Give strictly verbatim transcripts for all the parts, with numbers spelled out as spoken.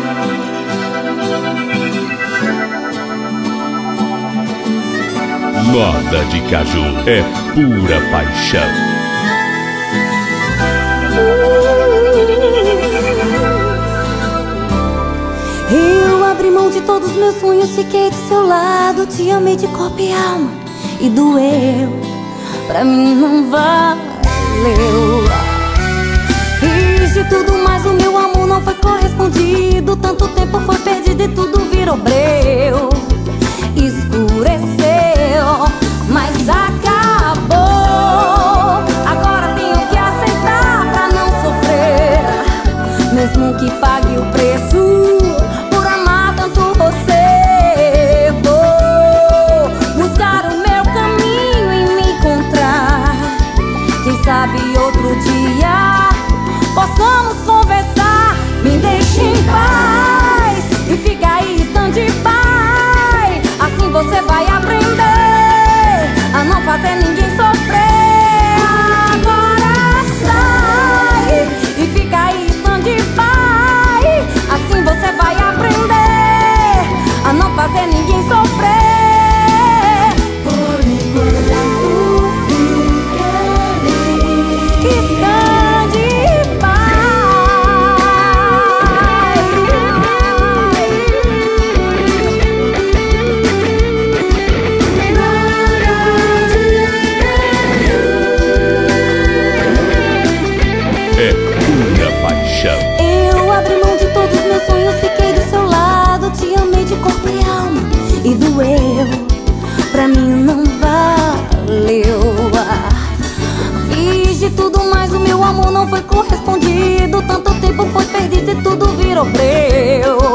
Moda de caju é pura paixão. Eu abri mão de todos os meus sonhos, fiquei do seu lado, te amei de corpo e alma e doeu, pra mim não valeu. Fiz de tudo, mas o meu amor não foi correspondido. Tanto tempo foi perdido e tudo virou breu. Escureceu, mas acabou. Agora tenho que aceitar pra não sofrer, mesmo que pague o preço por amar tanto você. Vou buscar o meu caminho e me encontrar. Quem sabe outro dia possamos conversar. Me deixe em paz e fica aí stand-by. Assim você vai aprender a não fazer ninguém sofrer. Agora sai e fica aí stand-by. Assim você vai aprender a não fazer ninguém sofrer. Por enquanto fica ali stand-by. É pura paixão. Eu abri mão de todos os meus sonhos, fiquei do seu lado, te amei de corpo e alma e doeu, pra mim não valeu. Fiz de tudo, mas o meu amor não foi correspondido. Tanto tempo foi perdido e tudo virou breu.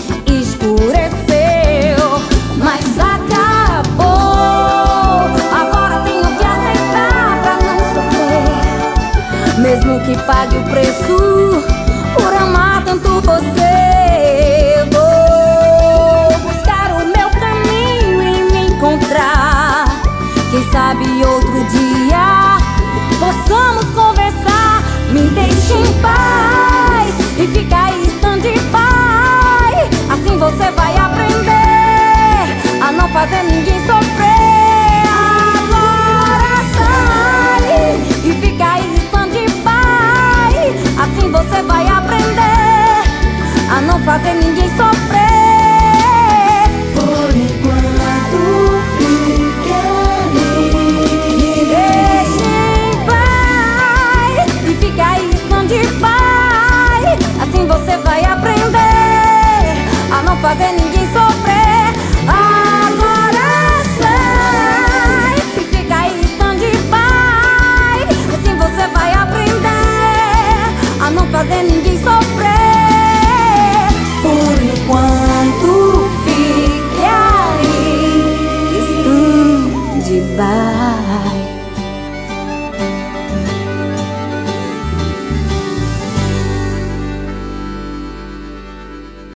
Escureceu, mas acabou. Agora tenho que aceitar pra não sofrer, mesmo que pague o preço por amar tanto você. Vou buscar o meu caminho e me encontrar. Quem sabe outro dia possamos conversar. Me deixe em paz e fica aí stand-by. Assim você vai aprender a não fazer ninguém sofrer. Agora sai e fica aí stand-by. Assim você vai aprender a não fazer ninguém sofrer. Por enquanto fica ali. Me deixe em paz e fica aí stand-by. Assim você vai aprender a não fazer ninguém sofrer. Agora sai e fica aí stand-by. Assim você vai aprender a não fazer ninguém sofrer. Por enquanto fique aí stand-by.